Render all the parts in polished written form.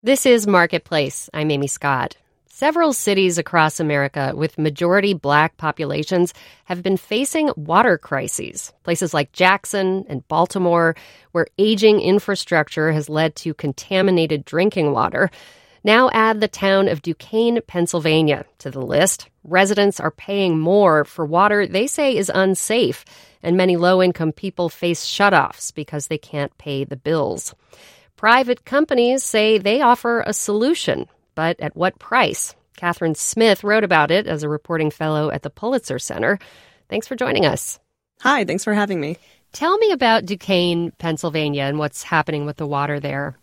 This is Marketplace. I'm Amy Scott. Several cities across America with majority Black populations have been facing water crises. Places like Jackson and Baltimore, where aging infrastructure has led to contaminated drinking water. Now add the town of Duquesne, Pennsylvania to the list. Residents are paying more for water they say is unsafe, and many low-income people face shutoffs because they can't pay the bills. Private companies say they offer a solution, but at what price? Catherine Smith wrote about it as a reporting fellow at the Pulitzer Center. Thanks for joining us. Hi, thanks for having me. Tell me about Duquesne, Pennsylvania, and what's happening with the water there.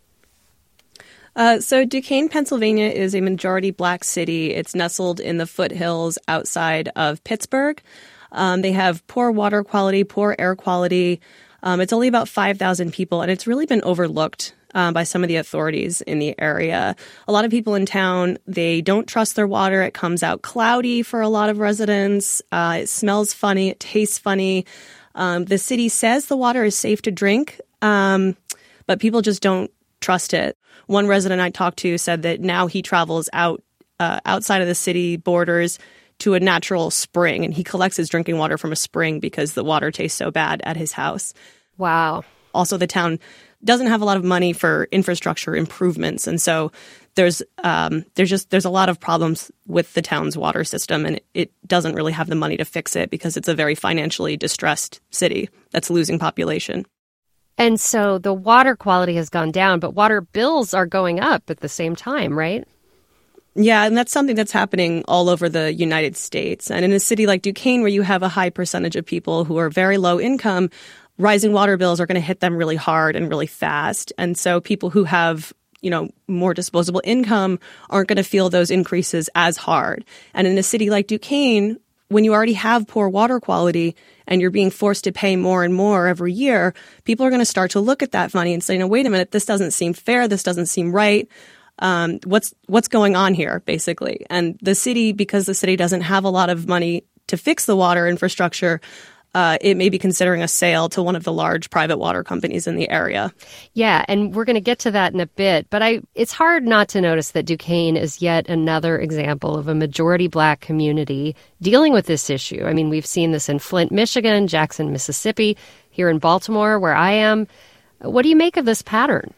So Duquesne, Pennsylvania is a majority Black city. It's nestled in the foothills outside of Pittsburgh. They have poor water quality, poor air quality. It's only about 5,000 people, and it's really been overlooked by some of the authorities in the area. A lot of people in town, they don't trust their water. It comes out cloudy for a lot of residents. It smells funny. It tastes funny. The city says the water is safe to drink, but people just don't trust it. One resident I talked to said that now he travels outside of the city borders to a natural spring, and he collects his drinking water from a spring because the water tastes so bad at his house. Wow. Also, the town doesn't have a lot of money for infrastructure improvements, and so there's a lot of problems with the town's water system, and it doesn't really have the money to fix it because it's a very financially distressed city that's losing population. And so the water quality has gone down, but water bills are going up at the same time, right? Yeah, and that's something that's happening all over the United States. And in a city like Duquesne, where you have a high percentage of people who are very low income, rising water bills are going to hit them really hard and really fast. And so people who have, more disposable income aren't going to feel those increases as hard. And in a city like Duquesne, when you already have poor water quality and you're being forced to pay more and more every year, people are going to start to look at that money and say, no, wait a minute, this doesn't seem fair. This doesn't seem right. What's going on here, basically? And the city, because the city doesn't have a lot of money to fix the water infrastructure, it may be considering a sale to one of the large private water companies in the area. Yeah, and we're going to get to that in a bit. But it's hard not to notice that Duquesne is yet another example of a majority Black community dealing with this issue. I mean, we've seen this in Flint, Michigan, Jackson, Mississippi, here in Baltimore, where I am. What do you make of this pattern?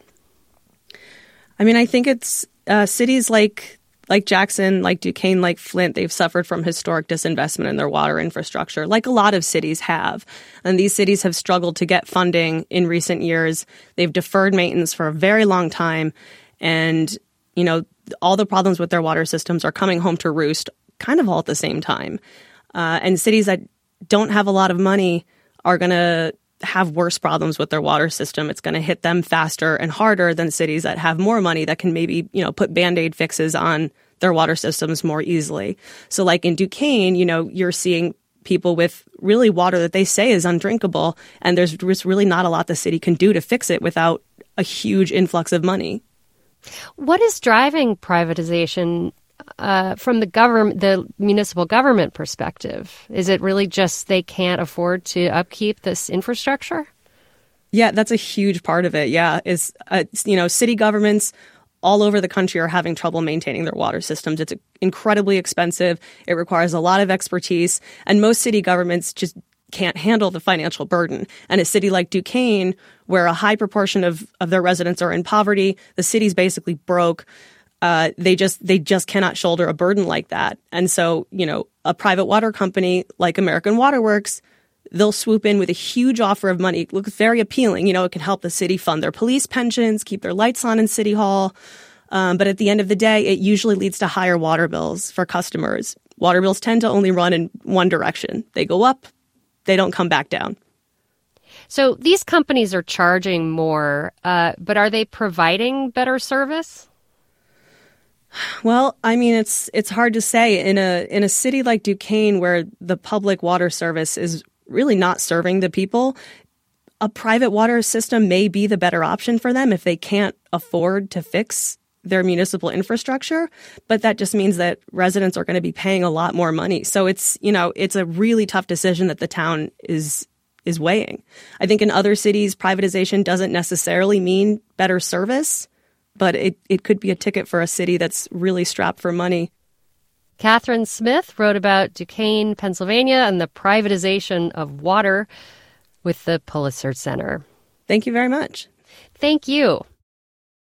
I mean, I think it's cities like Jackson, like Duquesne, like Flint, they've suffered from historic disinvestment in their water infrastructure, like a lot of cities have. And these cities have struggled to get funding in recent years. They've deferred maintenance for a very long time. And, all the problems with their water systems are coming home to roost kind of all at the same time. And cities that don't have a lot of money are going to have worse problems with their water system. It's going to hit them faster and harder than cities that have more money that can maybe, put Band-Aid fixes on their water systems more easily. So like in Duquesne, you're seeing people with really water that they say is undrinkable, and there's just really not a lot the city can do to fix it without a huge influx of money. What is driving privatization from the municipal government perspective? Is it really just they can't afford to upkeep this infrastructure? Yeah, that's a huge part of it. Yeah, city governments all over the country are having trouble maintaining their water systems. It's incredibly expensive. It requires a lot of expertise, and most city governments just can't handle the financial burden. And a city like Duquesne, where a high proportion of their residents are in poverty, the city's basically broke. They just cannot shoulder a burden like that. And so, a private water company like American Water Works, they'll swoop in with a huge offer of money. It looks very appealing. It can help the city fund their police pensions, keep their lights on in City Hall. But at the end of the day, it usually leads to higher water bills for customers. Water bills tend to only run in one direction. They go up, they don't come back down. So these companies are charging more, but are they providing better service? Well, I mean, it's hard to say. In a city like Duquesne, where the public water service is really not serving the people, a private water system may be the better option for them if they can't afford to fix their municipal infrastructure. But that just means that residents are going to be paying a lot more money. So it's a really tough decision that the town is weighing. I think in other cities, privatization doesn't necessarily mean better service. but it could be a ticket for a city that's really strapped for money. Catherine Smith wrote about Duquesne, Pennsylvania, and the privatization of water with the Pulitzer Center. Thank you very much. Thank you.